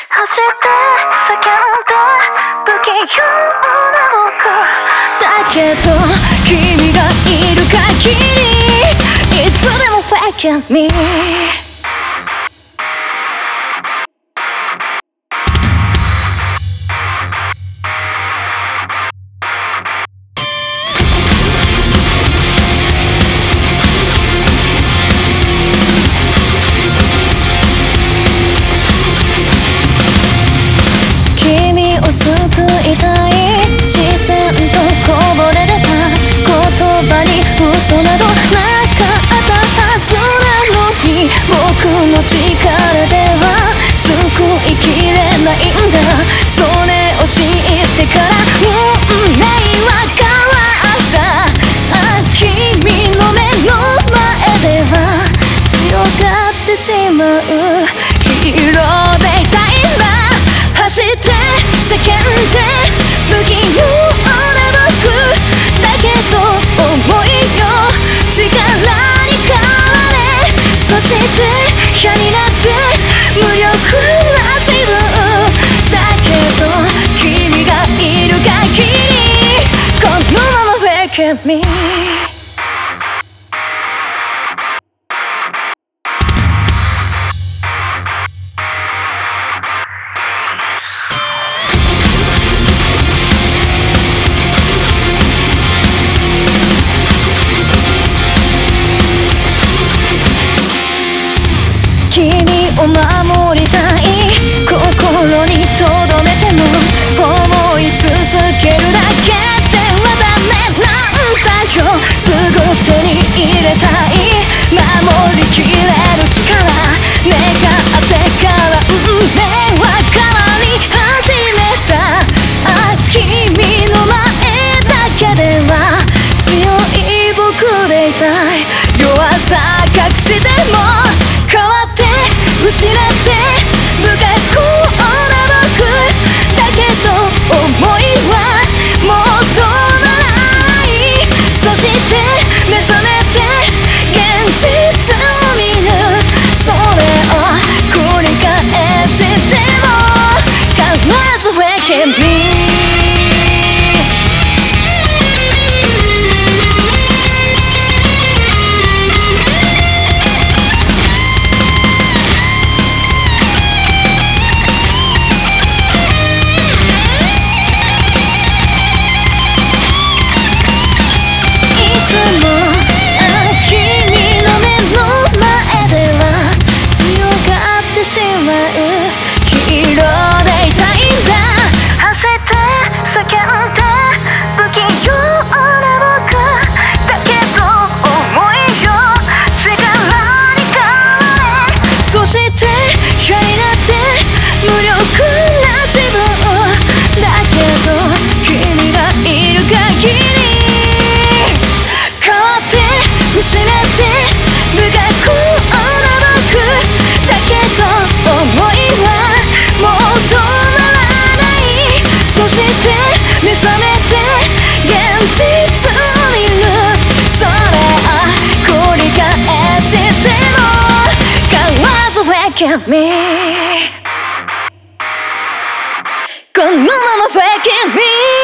走って叫んで不器用な僕だけど君がいる限りいつでも Wake up me救いたい視線とこぼれ出た言葉に嘘などなかったはずなのに僕の力では救いきれないんだそれを知ってから運命は変わった君の目の前では強がってしまうヒーローでいたいんだ走って叫んで不器用な僕だけど思いよ力に変われそして嫌になって無力な自分だけど君がいる限りこのまま Wake up me君を守りたい心に留めても思い続けるだけではダメなんだよすぐ手に入れたい守りきれる力願ってから運命は変わり始めた君の前だけでは強い僕でいたい弱さ隠しても失って不格好な僕だけど思いはもう止まらないそして目覚めて現実を見るそれを繰り返しても必ず Wake up meヒーローでいたいんだ走って叫んで不器用な僕だけど思いよ力に変われそして嫌になって無力な自分だけど君がいる限り変わって失って不格好な僕だけど思いもう止まらないそして目覚めて現実を見るそれを繰り返しても必ず Wake up me このまま Wake up me